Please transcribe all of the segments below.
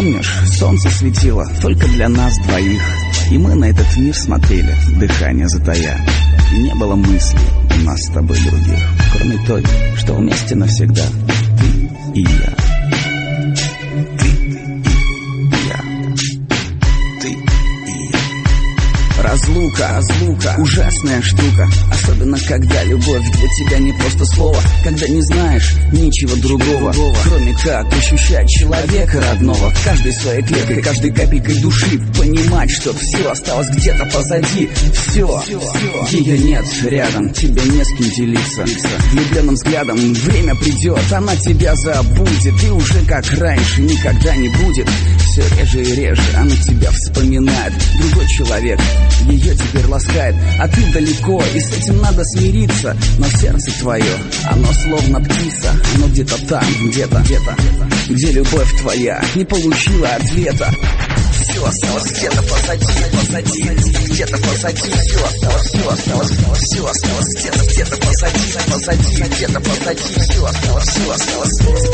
Помнишь, солнце светило только для нас двоих, и мы на этот мир смотрели, дыхание затая. И не было мыслей у нас с тобой других, кроме той, что вместе навсегда, ты и я. Разлука, ужасная штука. Особенно, когда любовь для тебя не просто слово, когда не знаешь ничего другого, кроме как ощущать человека родного в каждой своей клеткой, каждой капелькой души, понимать, что все осталось где-то позади. Все, ее нет рядом, тебе не с кем делиться. Влюбленным взглядом время придет, она тебя забудет, и уже как раньше никогда не будет. Все реже и реже она тебя вспоминает. Другой человек ее теперь ласкает, а ты далеко, и с этим надо смириться. Но сердце твое, оно словно птица, оно где-то там, где-то, где любовь твоя не получила ответа. Все осталось где-то позади, где-то позади. Все осталось где-то позади, где-то позади. Все осталось.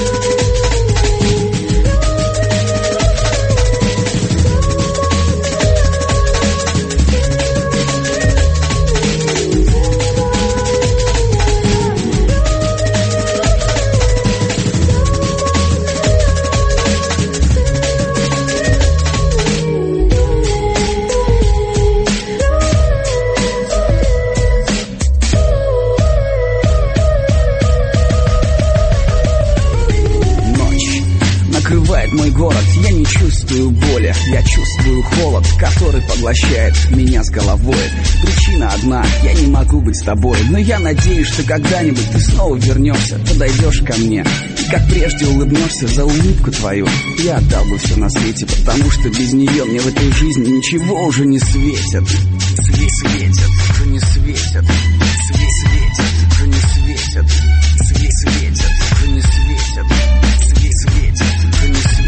Мой город, я не чувствую боли, я чувствую холод, который поглощает меня с головой. Причина одна, я не могу быть с тобой, но я надеюсь, что когда-нибудь ты снова вернешься, подойдешь ко мне и как прежде улыбнешься за улыбку твою. Я отдал бы все на свете, потому что без нее мне в этой жизни ничего уже не светит. Светит, уже не светит. Светит, уже не светит. Светит, уже не светит.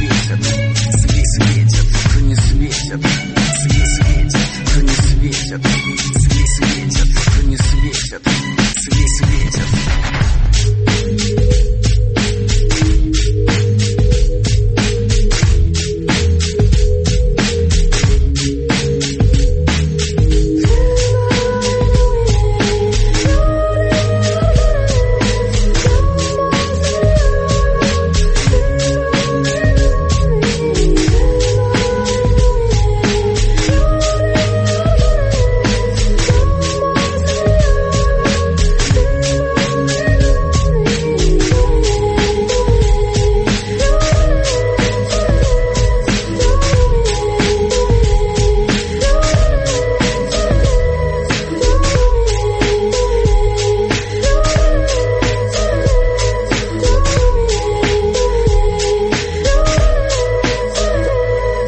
Светит, уже не светит.